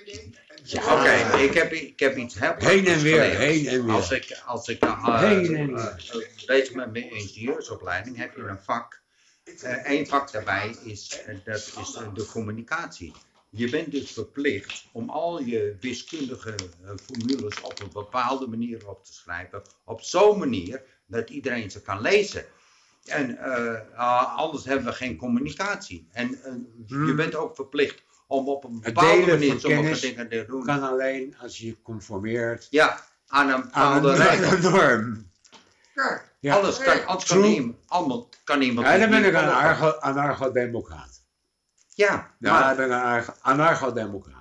Ja. Oké, ik heb iets heel Heen en weer, geleerd. heen en weer. Als ik Heen en weer. bezig met mijn ingenieursopleiding heb je een vak. Eén vak daarbij is, dat is de communicatie. Je bent dus verplicht om al je wiskundige formules op een bepaalde manier op te schrijven. Op zo'n manier dat iedereen ze kan lezen. En anders hebben we geen communicatie. En je bent ook verplicht om op een bepaalde manier sommige dingen te doen. Kan alleen als je je conformeert aan een bepaalde regel. norm. Ja. Anders kan iemand... Ja, dan ben ik een anarcho-democraat. Ja, dan ben ik een anarcho-democraat.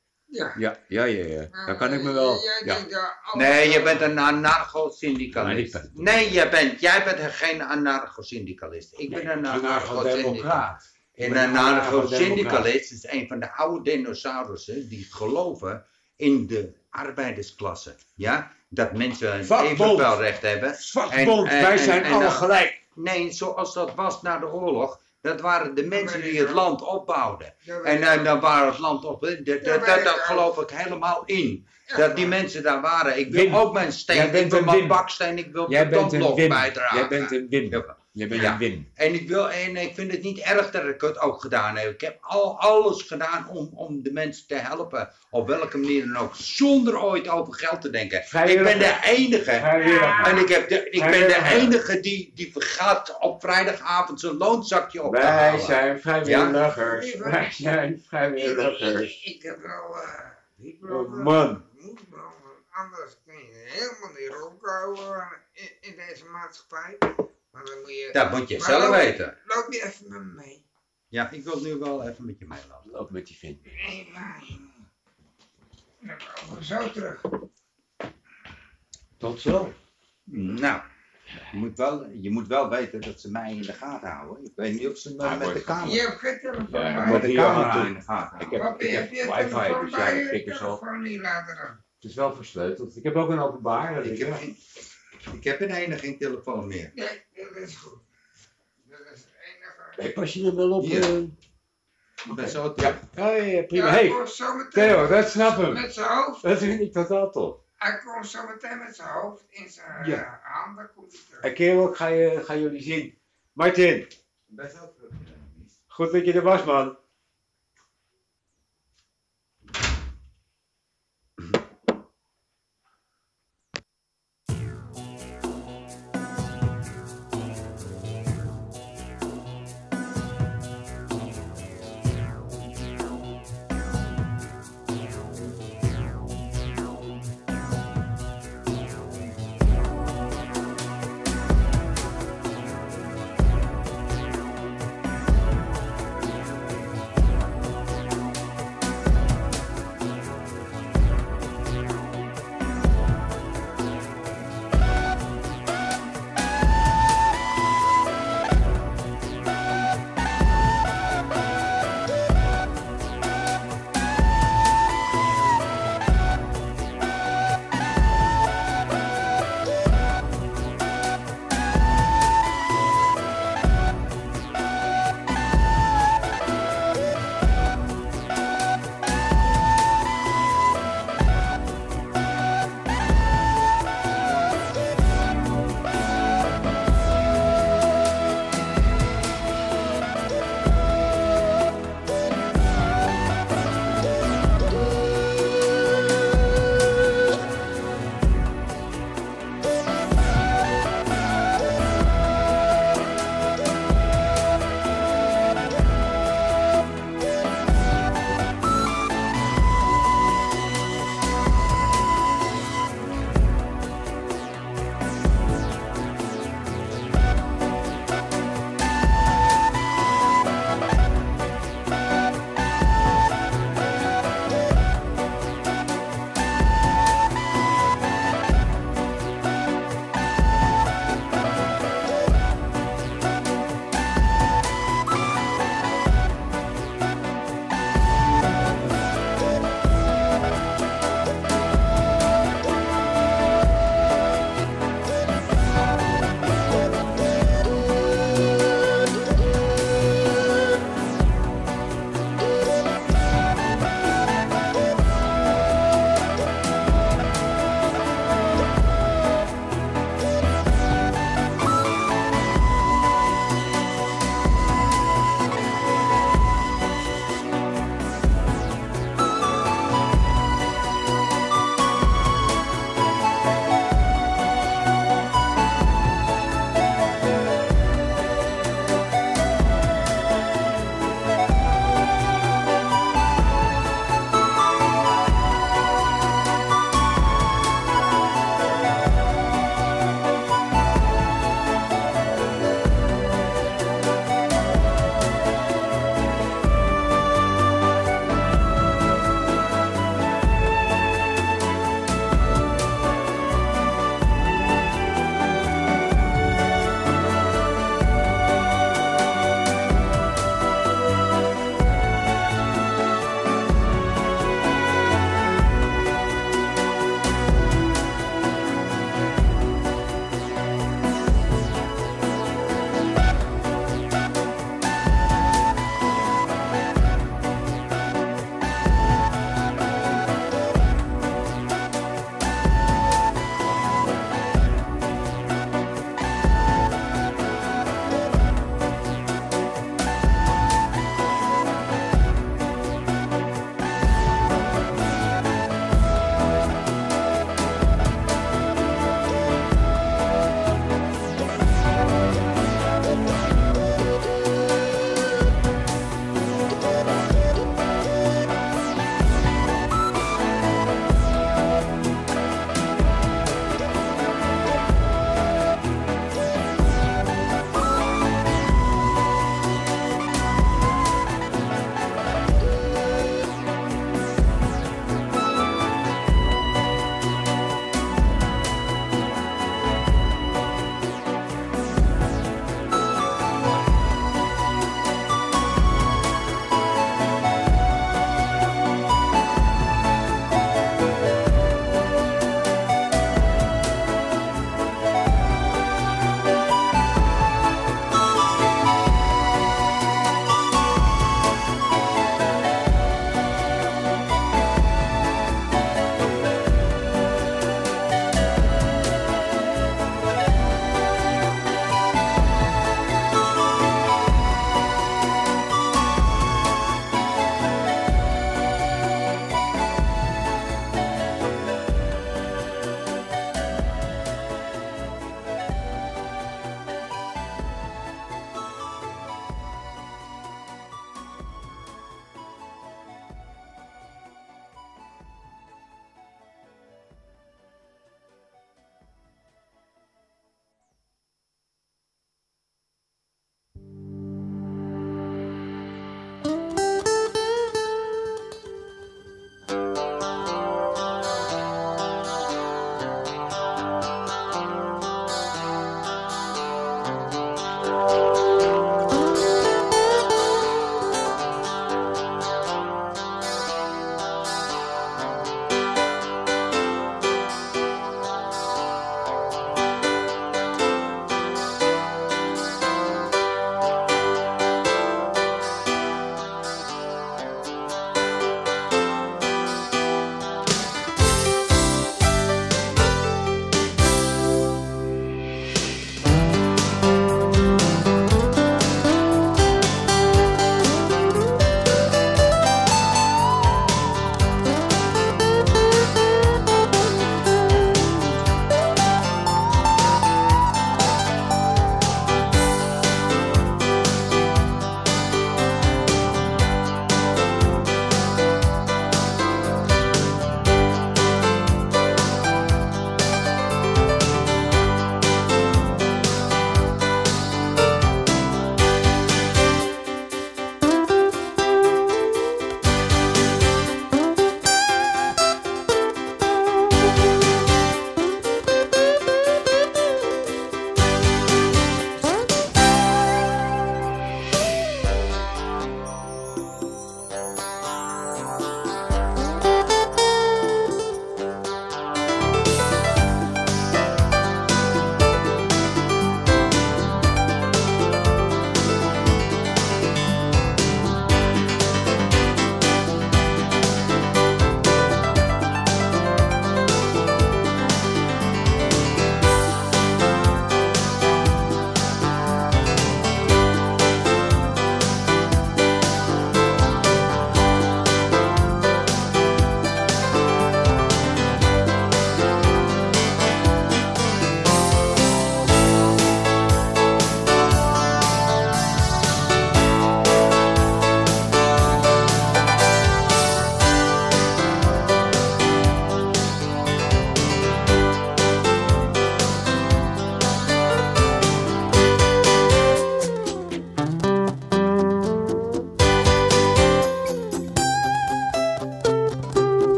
Ja. Dan kan ik me wel... Ja. Nee, je bent een anarcho-syndicalist. Nee, jij bent geen anarcho-syndicalist. Ik ben een anarcho-democraat. En een anarcho-syndicalist is een van de oude dinosaurussen die geloven in de arbeidersklasse. Ja? Dat mensen evenveel recht hebben. Vakbond, wij zijn alle gelijk. Nee, zoals dat was na de oorlog. Dat waren de mensen die het land opbouwden. En dan waren het land op. Dat geloof ik helemaal in. Dat die mensen daar waren. Ik wil ook mijn steen. Ik wil mijn baksteen. Ik wil betonblok bijdragen. Jij bent een Wim. Je bent een Wim. En ik vind het niet erg dat ik het ook gedaan heb. Ik heb alles gedaan om de mensen te helpen. Op welke manier dan ook. Zonder ooit over geld te denken. Ik ben de enige. En ik ben de enige die vergaat op vrijdagavond zijn loonzakje op te halen. Wij zijn vrijwilligers. Ja? Wij zijn vrijwilligers. Ik heb wel... Oh man. Anders kun je helemaal niet rondkomen in deze maatschappij. Maar dan moet je... Dat moet je zelf weten. Loop je even met me mee. Ja, ik wil nu wel even met je meelopen. Loop met die vent. Nee, maar... Dan komen we zo terug. Tot zo. Nou, je moet wel weten dat ze mij in de gaten houden. Ik weet niet of ze met de camera... Je hebt geen telefoon Ja, bij. Met de camera in de gaten. Ik heb Heb je wifi, dus ja, dat pik ik zo. telefoon niet laten dan? Het is wel versleuteld. Ik heb ook een openbaar. Ik heb in ene geen telefoon meer. Nee, dat is goed. Dat is het enige... Hey, pas je er wel op? Hier. Ik ben zo terug. Ja, prima. Ja, Hey, komt zo meteen Theo, dat snap hem. met zijn hoofd. Dat vind ik totaal tof. Hij komt zo meteen met zijn hoofd in zijn handen. Komt hij terug. Hey, kerel, ik ga jullie zien. Martin, Ik ben zo terug. goed dat je er was, man.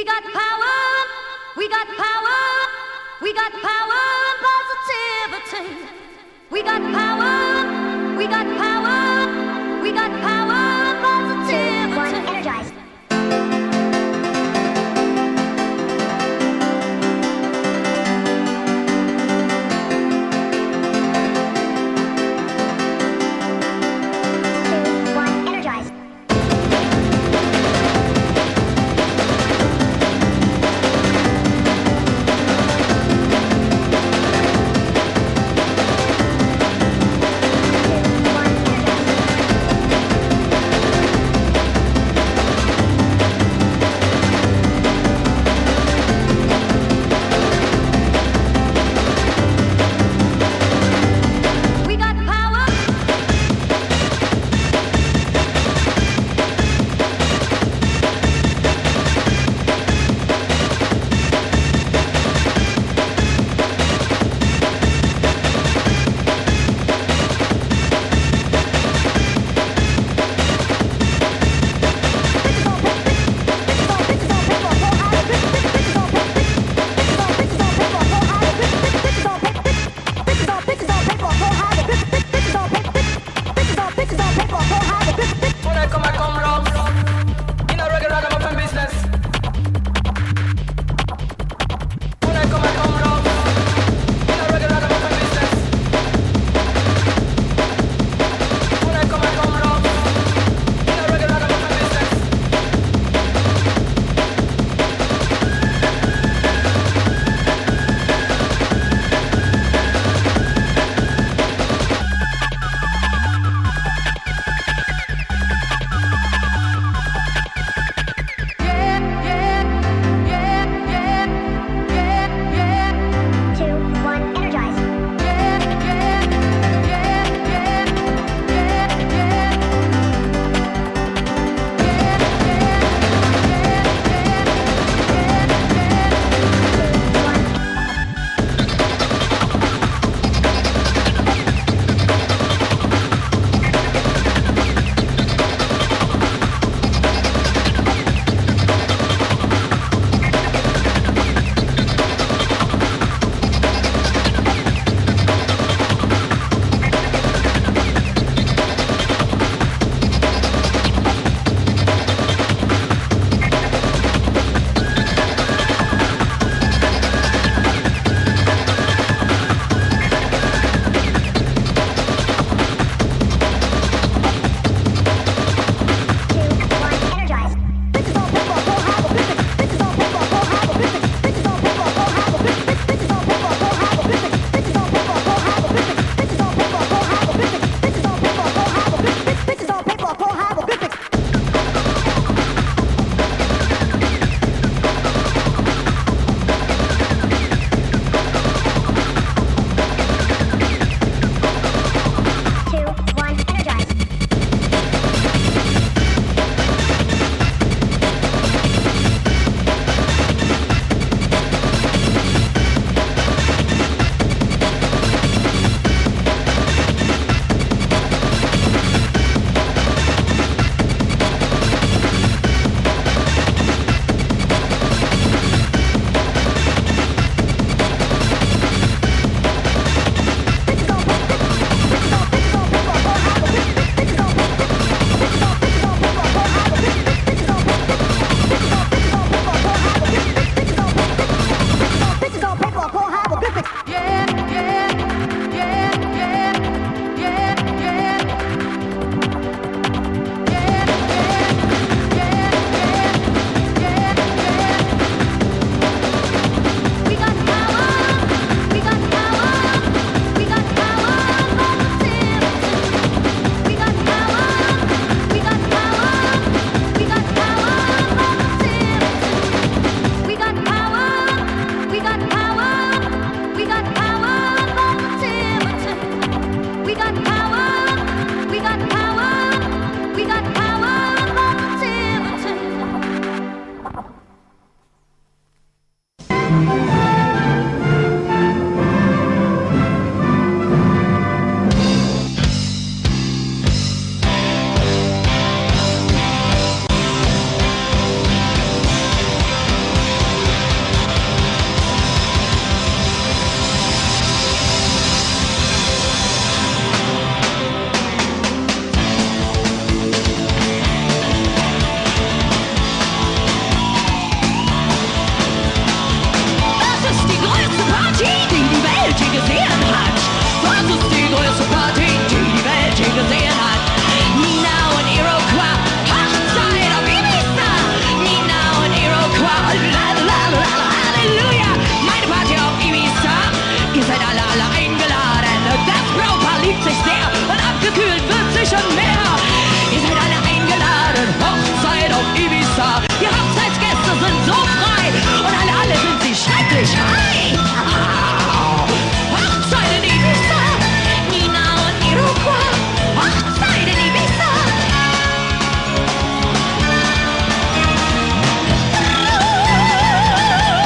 We got power, we got power, we got power and positivity. We got power, we got power.